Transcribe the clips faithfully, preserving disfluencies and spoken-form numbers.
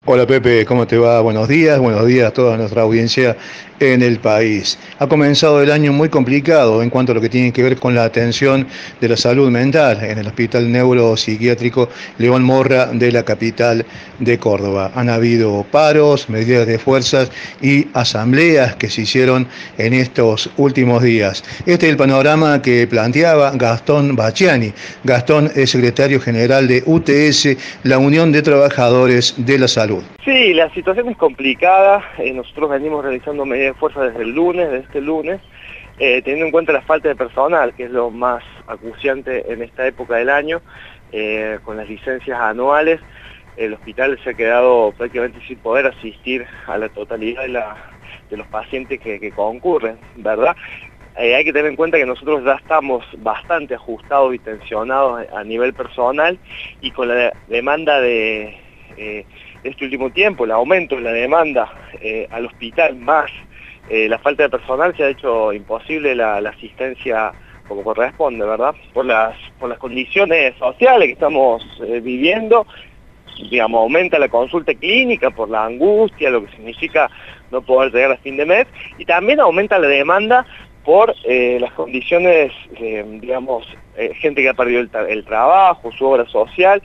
Hola Pepe, ¿cómo te va? Buenos días, buenos días a toda nuestra audiencia en el país. Ha comenzado el año muy complicado en cuanto a lo que tiene que ver con la atención de la salud mental en el Hospital Neuropsiquiátrico León Morra de la capital de Córdoba. Han habido paros, medidas de fuerzas y asambleas que se hicieron en estos últimos días. Este es el panorama que planteaba Gastón Bacciani. Gastón es secretario general de U T S, la Unión de Trabajadores de la Salud. Sí, la situación es complicada. Eh, nosotros venimos realizando medidas de fuerza desde el lunes, desde este lunes, eh, teniendo en cuenta la falta de personal, que es lo más acuciante en esta época del año. Eh, con las licencias anuales, el hospital se ha quedado prácticamente sin poder asistir a la totalidad de, la, de los pacientes que, que concurren, ¿verdad? Eh, hay que tener en cuenta que nosotros ya estamos bastante ajustados y tensionados a nivel personal, y con la demanda de eh, este último tiempo, el aumento de la demanda eh, al hospital más eh, la falta de personal, se ha hecho imposible la, la asistencia como corresponde, ¿verdad? Por las, por las condiciones sociales que estamos eh, viviendo, digamos, aumenta la consulta clínica por la angustia, lo que significa no poder llegar a fin de mes, y también aumenta la demanda por eh, las condiciones, eh, digamos, eh, gente que ha perdido el, el trabajo, su obra social.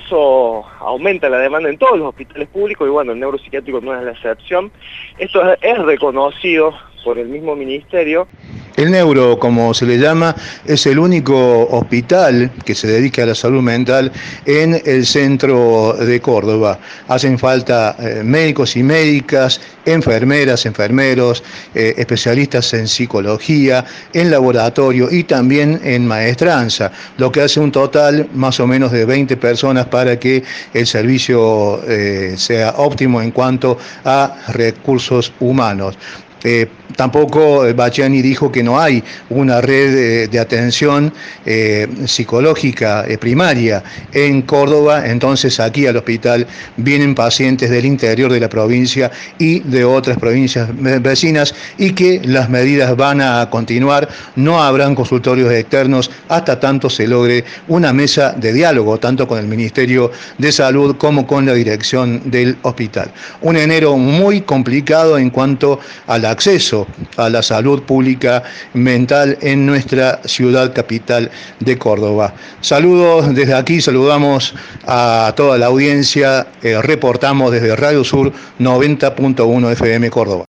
Eso aumenta la demanda en todos los hospitales públicos, y bueno, el neuropsiquiátrico no es la excepción. Esto es, es reconocido por el mismo ministerio. El Neuro, como se le llama, es el único hospital que se dedica a la salud mental en el centro de Córdoba. Hacen falta eh, médicos y médicas, enfermeras, enfermeros, eh, especialistas en psicología, en laboratorio y también en maestranza, lo que hace un total más o menos de veinte personas para que el servicio eh, sea óptimo en cuanto a recursos humanos. Eh, tampoco Bacciani dijo que no hay una red de, de atención eh, psicológica eh, primaria en Córdoba. Entonces aquí al hospital vienen pacientes del interior de la provincia y de otras provincias vecinas, y que las medidas van a continuar. No habrán consultorios externos hasta tanto se logre una mesa de diálogo tanto con el Ministerio de Salud como con la dirección del hospital. Un enero muy complicado en cuanto a la acceso a la salud pública mental en nuestra ciudad capital de Córdoba. Saludos desde aquí, saludamos a toda la audiencia, eh, reportamos desde Radio Sur noventa punto uno F M Córdoba.